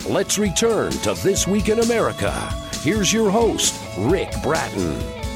Let's return to This Week in America. Here's your host, Rick Bratton.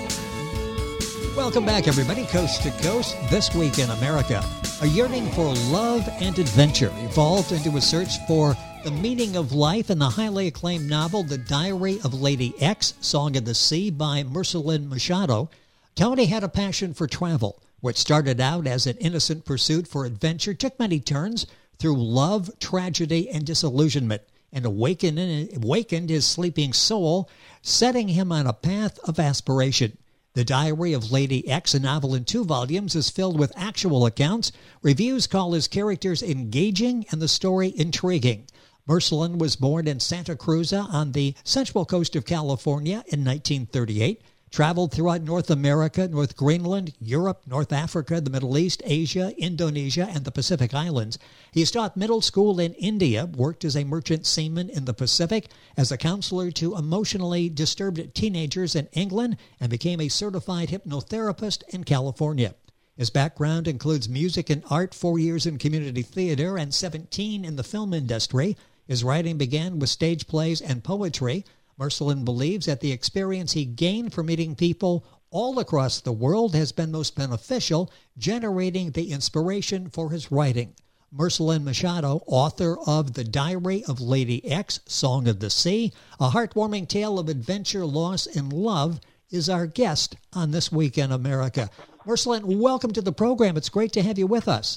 Welcome back, everybody, coast to coast. This Week in America. A yearning for love and adventure evolved into a search for the meaning of life in the highly acclaimed novel, The Diary of Lady X, Song of the Sea by Marceline Machado. Toni had a passion for travel. What started out as an innocent pursuit for adventure took many turns through love, tragedy, and disillusionment, and awakened his sleeping soul, setting him on a path of aspiration. The Diary of Lady X, a novel in 2 volumes, is filled with actual accounts. Reviews call his characters engaging and the story intriguing. Marceline was born in Santa Cruz on the central coast of California in 1938. Traveled throughout North America, North Greenland, Europe, North Africa, the Middle East, Asia, Indonesia, and the Pacific Islands. He taught middle school in India, worked as a merchant seaman in the Pacific, as a counselor to emotionally disturbed teenagers in England, and became a certified hypnotherapist in California. His background includes music and art, 4 years in community theater, and 17 in the film industry. His writing began with stage plays and poetry. Marceline believes that the experience he gained from meeting people all across the world has been most beneficial, generating the inspiration for his writing. Marceline Machado, author of The Diary of Lady X, Song of the Sea, a heartwarming tale of adventure, loss, and love, is our guest on This Week in America. Marceline, welcome to the program. It's great to have you with us.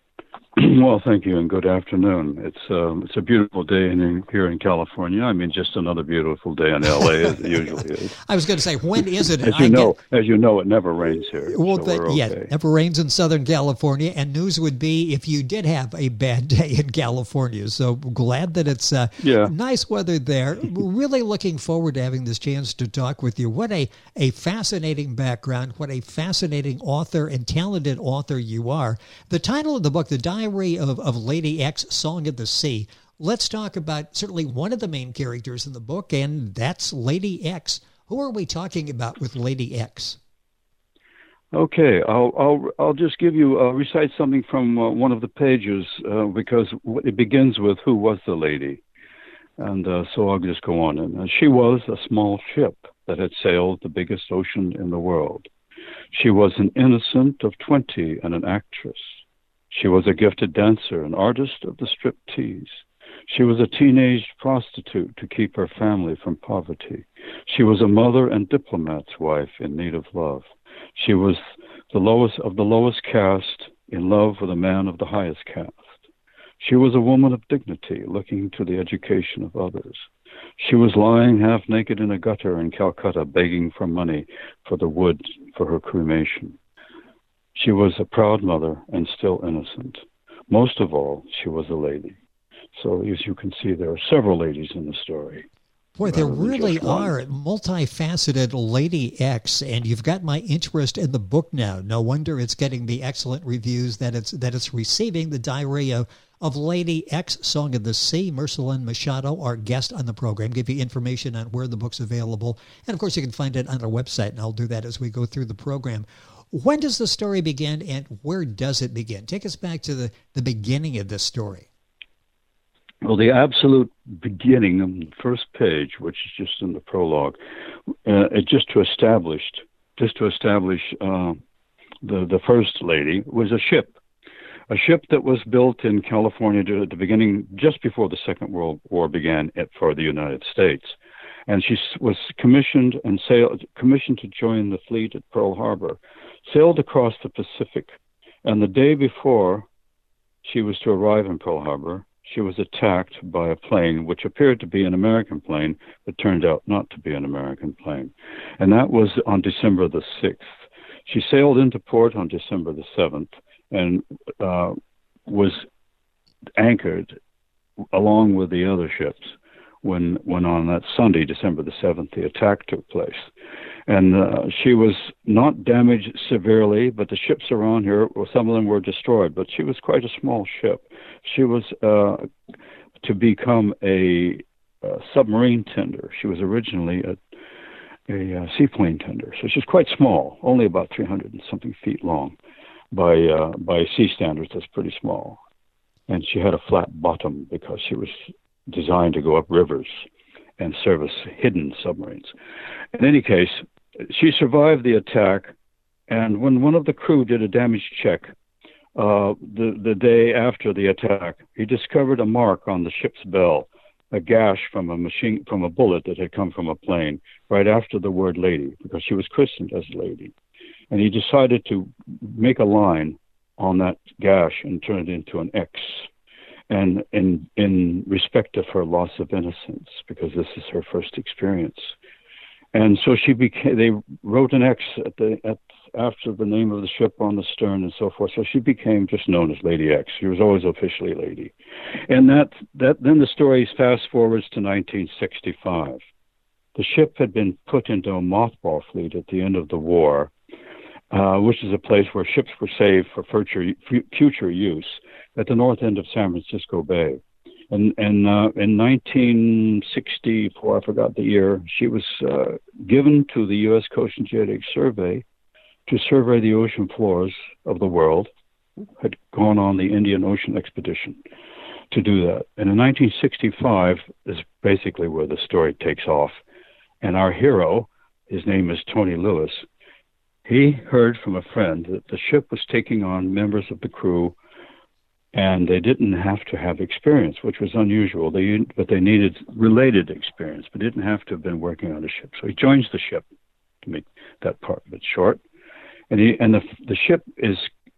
Well, thank you, and good afternoon. It's a beautiful day here in California. I mean, just another beautiful day in L.A. as it usually is. I was going to say, when is it? As you know, it never rains here. Well, so yeah, okay. It never rains in Southern California, and news would be if you did have a bad day in California. So glad that it's nice weather there. Really looking forward to having this chance to talk with you. What a fascinating background. What a fascinating author and talented author you are. The title of the book, The Diary of Lady X, Song of the Sea. Let's talk about certainly one of the main characters in the book, and that's Lady X. Who are we talking about with Lady X? Okay, I'll just give you recite something from one of the pages because it begins with who was the lady, and so I'll just go on. And she was a small ship that had sailed the biggest ocean in the world. She was an innocent of 20 and an actress. She was a gifted dancer, an artist of the striptease. She was a teenage prostitute to keep her family from poverty. She was a mother and diplomat's wife in need of love. She was the lowest of the lowest caste, in love with a man of the highest caste. She was a woman of dignity, looking to the education of others. She was lying half naked in a gutter in Calcutta, begging for money for the wood for her cremation. She was a proud mother and still innocent. Most of all, she was a lady. So as you can see, there are several ladies in the story. Boy, there really are multifaceted Lady X, and you've got my interest in the book now. No wonder it's getting the excellent reviews that it's receiving. The Diary of Lady X, Song of the Sea. Marceline Machado, our guest on the program, give you information on where the book's available. And, of course, you can find it on our website, and I'll do that as we go through the program. When does the story begin, and where does it begin? Take us back to the beginning of this story. Well, the absolute beginning on the first page, which is just in the prologue, just to establish the first lady, was a ship that was built in California at the beginning, just before the Second World War began for the United States. And she was commissioned to join the fleet at Pearl Harbor, sailed across the Pacific, and the day before she was to arrive in Pearl Harbor, she was attacked by a plane which appeared to be an American plane, but turned out not to be an American plane. And that was on December the 6th. She sailed into port on December the 7th and was anchored along with the other ships when on that Sunday, December the 7th, the attack took place. And she was not damaged severely, but the ships around here, well, some of them were destroyed, but she was quite a small ship. She was to become a submarine tender. She was originally a seaplane tender. So she's quite small, only about 300 and something feet long. By sea standards, that's pretty small. And she had a flat bottom because she was designed to go up rivers and service hidden submarines. In any case, she survived the attack, and when one of the crew did a damage check the day after the attack, he discovered a mark on the ship's bell, a gash from a bullet that had come from a plane right after the word lady, because she was christened as Lady. And he decided to make a line on that gash and turn it into an X, and in respect of her loss of innocence, because this is her first experience. And so they wrote an X after the name of the ship on the stern and so forth. So she became just known as Lady X. She was always officially Lady. And then the story fast forwards to 1965. The ship had been put into a mothball fleet at the end of the war, which is a place where ships were saved for future use at the north end of San Francisco Bay. And in 1964, I forgot the year, she was given to the U.S. Coast and Geodetic Survey to survey the ocean floors of the world, had gone on the Indian Ocean expedition to do that. And in 1965 is basically where the story takes off. And our hero, his name is Tony Lewis, he heard from a friend that the ship was taking on members of the crew, and they didn't have to have experience, which was unusual. But they needed related experience, but didn't have to have been working on the ship. So he joins the ship, to make that part of it short. And the ship is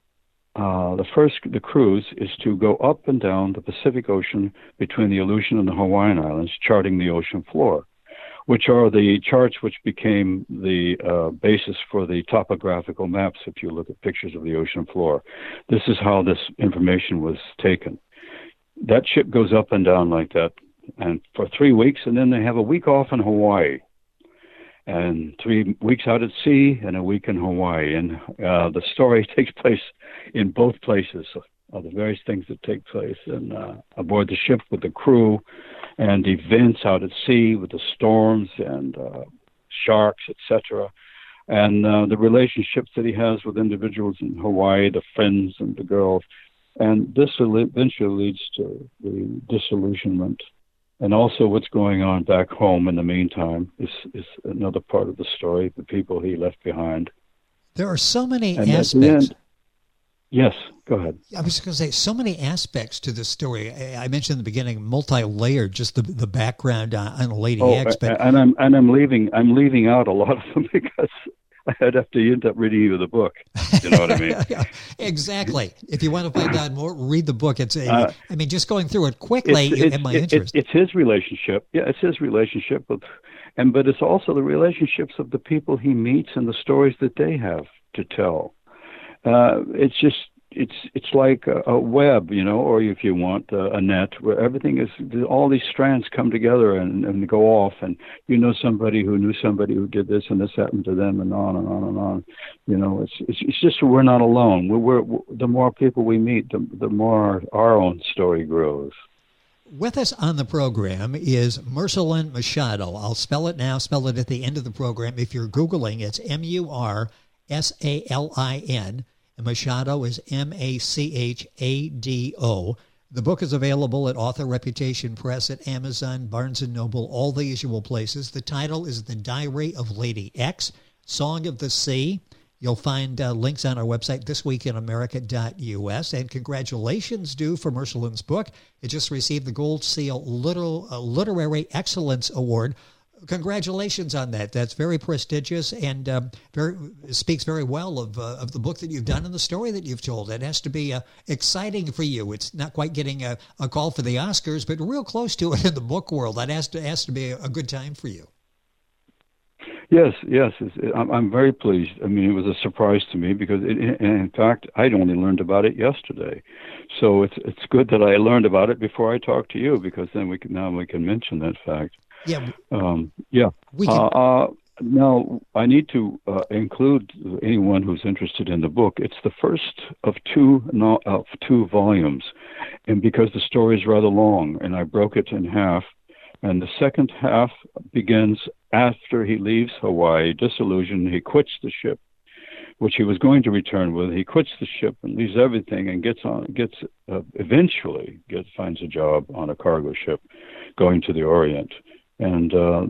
the cruise is to go up and down the Pacific Ocean between the Aleutian and the Hawaiian Islands, charting the ocean floor, which are the charts which became the basis for the topographical maps. If you look at pictures of the ocean floor, this is how this information was taken. That ship goes up and down like that, and for 3 weeks, and then they have a week off in Hawaii, and 3 weeks out at sea, and a week in Hawaii. And the story takes place in both places, of the various things that take place and aboard the ship with the crew, and events out at sea with the storms and sharks, etc., and the relationships that he has with individuals in Hawaii, the friends and the girls. And this eventually leads to the disillusionment. And also what's going on back home in the meantime is another part of the story, the people he left behind. There are so many aspects. Yes, go ahead. I was just going to say, so many aspects to this story. I mentioned in the beginning, multi-layered, just the background on Lady X. But I'm leaving out a lot of them because I'd have to end up reading you the book. You know what I mean? Exactly. If you want to find out more, read the book. It's just going through it quickly, you have my interest. It's his relationship. Yeah, it's his relationship but it's also the relationships of the people he meets and the stories that they have to tell. It's like a web, or if you want a net, where everything is, all these strands come together and go off, and somebody who knew somebody who did this, and this happened to them, and on and on and on. It's just we're not alone. We're the more people we meet, the more our own story grows. With us on the program is Mursalin Machado. I'll spell it now, spell it at the end of the program. If you're Googling, it's Mursalin. And Machado is Machado. The book is available at Author Reputation Press, at Amazon, Barnes & Noble, all the usual places. The title is The Diary of Lady X, Song of the Sea. You'll find links on our website, thisweekinamerica.us. And congratulations due for Mursalin's book. It just received the Gold Seal Literary Excellence Award. Congratulations on that. That's very prestigious and speaks very well of the book that you've done and the story that you've told. It has to be exciting for you. It's not quite getting a call for the Oscars, but real close to it in the book world. That has to be a good time for you. Yes. I'm very pleased. I mean, it was a surprise to me because, in fact, I'd only learned about it yesterday. So it's good that I learned about it before I talked to you, because then we can mention that fact. Yeah. Now, I need to include anyone who's interested in the book. It's the first of two volumes, and because the story is rather long, and I broke it in half, and the second half begins after he leaves Hawaii, disillusioned. He quits the ship which he was going to return with. He quits the ship and leaves everything and eventually finds a job on a cargo ship going to the Orient. And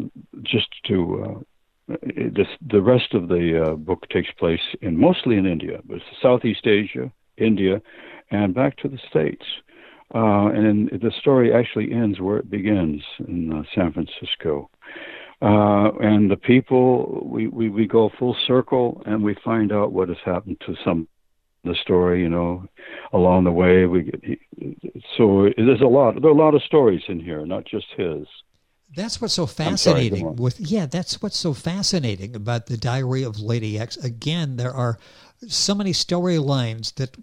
the rest of the book takes place mostly in India, but it's Southeast Asia, India, and back to the States. And the story actually ends where it begins, in San Francisco. And the people, we go full circle, and we find out what has happened to the story, along the way. So there are a lot of stories in here, not just his. That's what's so fascinating that's what's so fascinating about the Diary of Lady X. Again, there are so many storylines that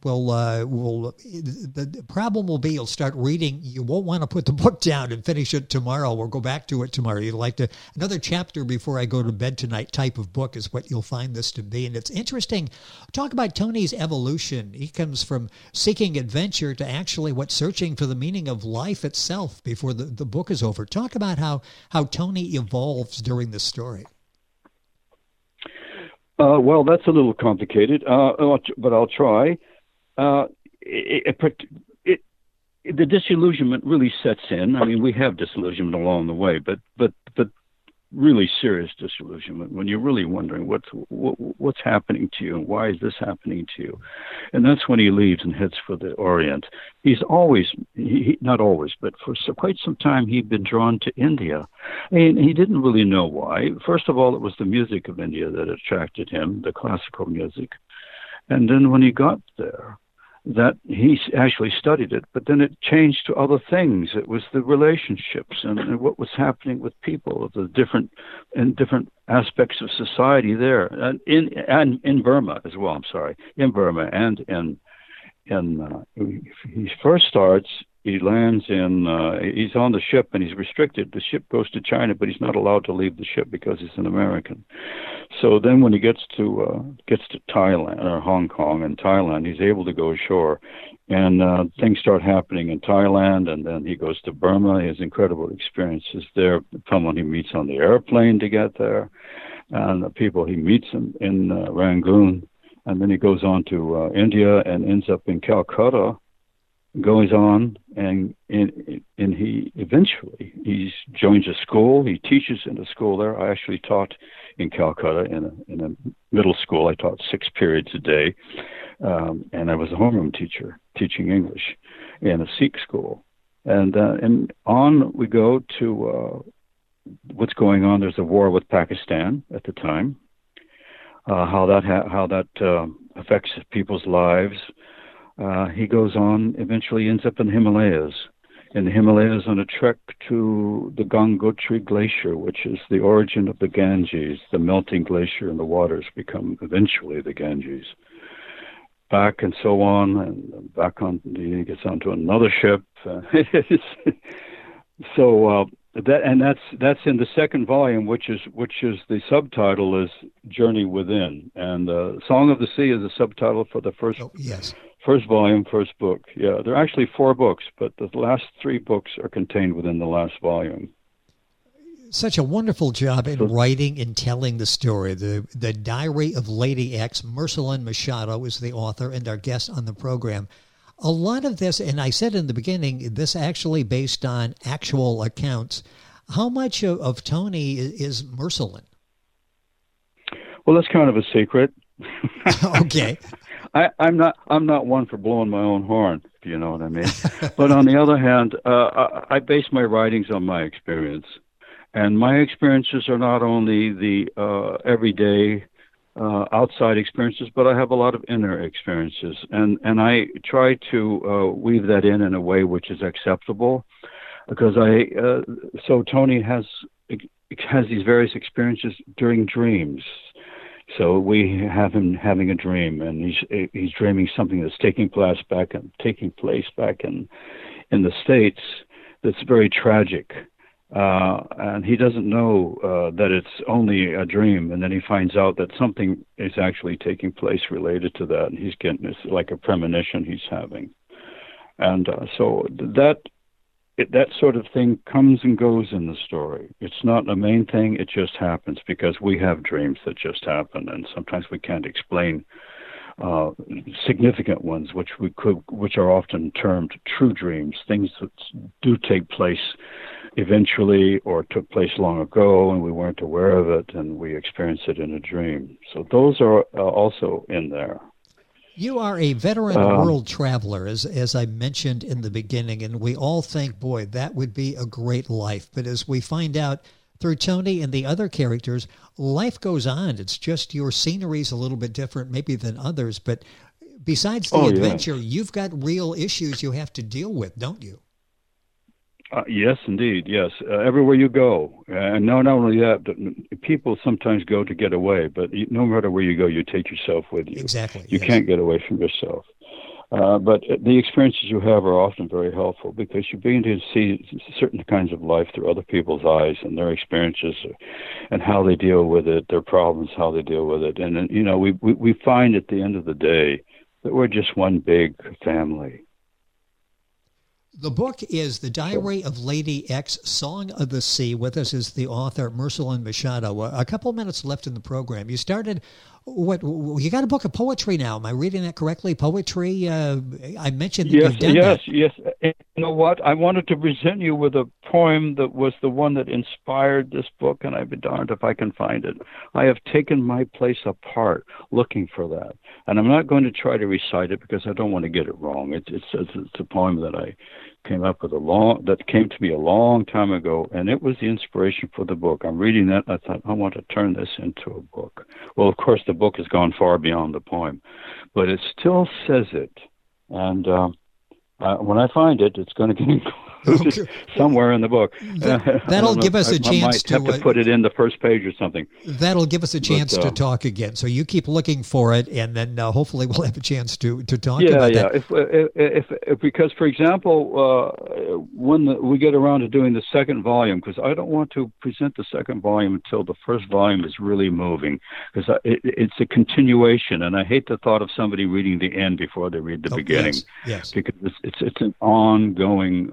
the problem will be you'll start reading, you won't want to put the book down and finish it tomorrow or go back to it tomorrow. You'd like to, another chapter before I go to bed tonight type of book is what you'll find this to be. And it's interesting. Talk about Tony's evolution. He comes from seeking adventure to actually searching for the meaning of life itself before the book is over. Talk about how Tony evolves during the story. Well, that's a little complicated, but I'll try. The disillusionment really sets in. I mean, we have disillusionment along the way, but really serious disillusionment when you're really wondering what's happening to you and why is this happening to you. And that's when he leaves and heads for the Orient. He's always, not always, but for quite some time, he'd been drawn to India. And he didn't really know why. First of all, it was the music of India that attracted him, the classical music. And then when he got there, that he actually studied it, but then it changed to other things. It was the relationships and what was happening with people, the different aspects of society there, and in Burma as well. I'm sorry, in Burma and he first starts. He lands he's on the ship and he's restricted. The ship goes to China, but he's not allowed to leave the ship because he's an American. So then when he gets to Thailand or Hong Kong and Thailand, he's able to go ashore. And things start happening in Thailand, and then he goes to Burma. He has incredible experiences there. Someone he meets on the airplane to get there, and the people he meets in Rangoon. And then he goes on to India and ends up in Calcutta, goes on, and he eventually joins a school. He teaches in a school there. I actually taught in Calcutta in a middle school. I taught 6 periods a day, and I was a homeroom teacher teaching English in a Sikh school. And on we go to what's going on. There's a war with Pakistan at the time. How that affects people's lives. He goes on, eventually ends up in the Himalayas. In the Himalayas on a trek to the Gangotri Glacier, which is the origin of the Ganges. The melting glacier and the waters become eventually the Ganges. Back and so on, and back on, he gets onto another ship. That's in the second volume, which is the subtitle is Journey Within, and Song of the Sea is the subtitle for the first. Oh, yes. First volume, first book. Yeah, there are actually 4 books, but the last 3 books are contained within the last volume. Such a wonderful job in writing and telling the story. The Diary of Lady X. Mercelin Machado is the author and our guest on the program. A lot of this, and I said in the beginning, this actually based on actual accounts. How much of Tony is Mercelin? Well, that's kind of a secret. Okay. I'm not one for blowing my own horn, if you know what I mean. But on the other hand, I base my writings on my experience, and my experiences are not only the everyday outside experiences, but I have a lot of inner experiences, and I try to weave that in a way which is acceptable, because so Tony has these various experiences during dreams. So we have him having a dream, and he's dreaming something that's taking place back in the States that's very tragic, and he doesn't know that it's only a dream, and then he finds out that something is actually taking place related to that, and he's getting this like a premonition he's having, and so that that sort of thing comes and goes in the story. It's not a main thing. It just happens because we have dreams that just happen, and sometimes we can't explain significant ones, which are often termed true dreams, things that do take place eventually or took place long ago and we weren't aware of it and we experience it in a dream. So those are also in there. You are a veteran world traveler, as I mentioned in the beginning, and we all think, boy, that would be a great life. But as we find out through Tony and the other characters, life goes on. It's just your scenery's a little bit different maybe than others. But besides the adventure, you've got real issues you have to deal with, don't you? Yes, indeed. Yes. Everywhere you go. And not only that, but people sometimes go to get away, but no matter where you go, you take yourself with you. Exactly. You can't get away from yourself. But the experiences you have are often very helpful because you begin to see certain kinds of life through other people's eyes and their experiences and how they deal with it, their problems, how they deal with it. And, you know, we find at the end of the day that we're just one big family. The book is The Diary of Lady X, Song of the Sea. With us is the author, Mercelin Machado. A couple minutes left in the program. You started, you got a book of poetry now. Am I reading that correctly? Poetry? I mentioned that you've done that. Yes. You know what? I wanted to present you with a poem that was the one that inspired this book, and I'd be darned if I can find it. I have taken my place apart looking for that. And I'm not going to try to recite it because I don't want to get it wrong. It's a poem that I came up with that came to me a long time ago, and it was the inspiration for the book. I'm reading that, and I thought, I want to turn this into a book. Well, of course, the book has gone far beyond the poem, but it still says it. And when I find it, it's going to get included somewhere in the book. That'll give us a chance to... I might have to put it in the first page or something. That'll give us a chance to talk again. So you keep looking for it, and then hopefully we'll have a chance to talk about that. If because, for example, when we get around to doing the second volume, because I don't want to present the second volume until the first volume is really moving, because it's a continuation, and I hate the thought of somebody reading the end before they read the beginning. Yes. Because it's an ongoing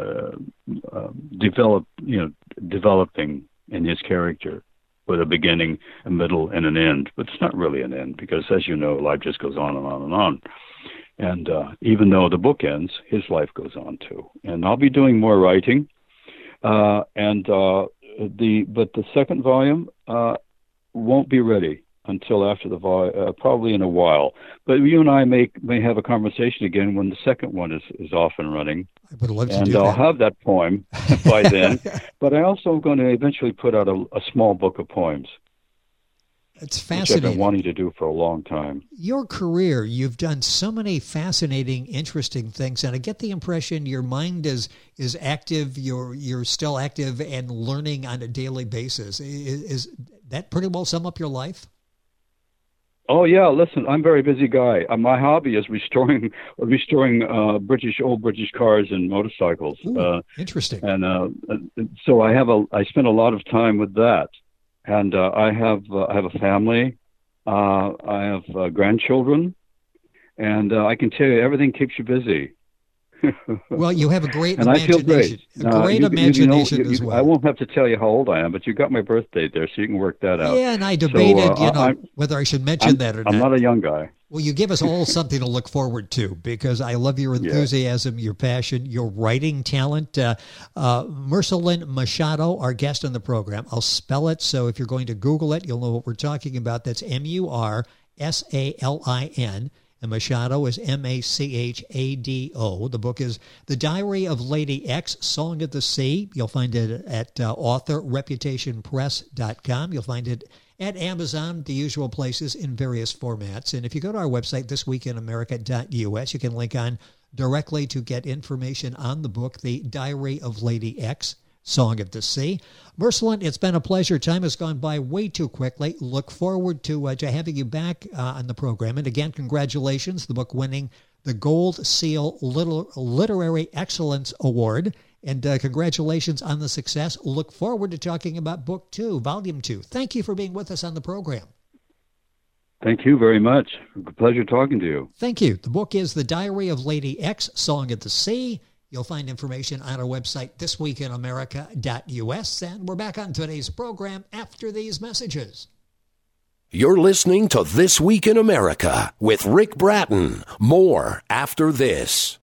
developing in his character with a beginning, a middle, and an end. But it's not really an end because, as you know, life just goes on and on and on. And even though the book ends, his life goes on too. And I'll be doing more writing. But the second volume won't be ready until after the volume, probably in a while. But you and I may have a conversation again when the second one is off and running. I would love to and do that. I'll have that poem by then. But I also am going to eventually put out a small book of poems. It's fascinating. Which I've been wanting to do for a long time. Your career, you've done so many fascinating, interesting things, and I get the impression your mind is active. You're still active and learning on a daily basis. Is that pretty well sum up your life? Oh yeah, listen, I'm a very busy guy. My hobby is restoring old British cars and motorcycles. Ooh, interesting. And so I spend a lot of time with that. And I have a family. I have grandchildren, and I can tell you everything keeps you busy. Well, you have a great and imagination. I feel great. A great imagination as well. I won't have to tell you how old I am, but you got my birth date there, so you can work that out. Yeah, and I debated, whether I should mention that or not. I'm not a young guy. Well, you give us all something to look forward to because I love your enthusiasm, your passion, your writing talent. Mercelin Machado, our guest on the program. I'll spell it, so if you're going to Google it, you'll know what we're talking about. That's Mursalin. And Machado is Machado. The book is The Diary of Lady X, Song of the Sea. You'll find it at authorreputationpress.com. You'll find it at Amazon, the usual places in various formats. And if you go to our website, thisweekinamerica.us, you can link on directly to get information on the book, The Diary of Lady X, Song of the Sea. Mercelin, it's been a pleasure. Time has gone by way too quickly. Look forward to having you back on the program. And again, congratulations, the book winning the Gold Seal Literary Excellence Award. And congratulations on the success. Look forward to talking about Book 2, Volume 2. Thank you for being with us on the program. Thank you very much. Pleasure talking to you. Thank you. The book is The Diary of Lady X, Song of the Sea. You'll find information on our website, thisweekinamerica.us, and we're back on today's program after these messages. You're listening to This Week in America with Rick Bratton. More after this.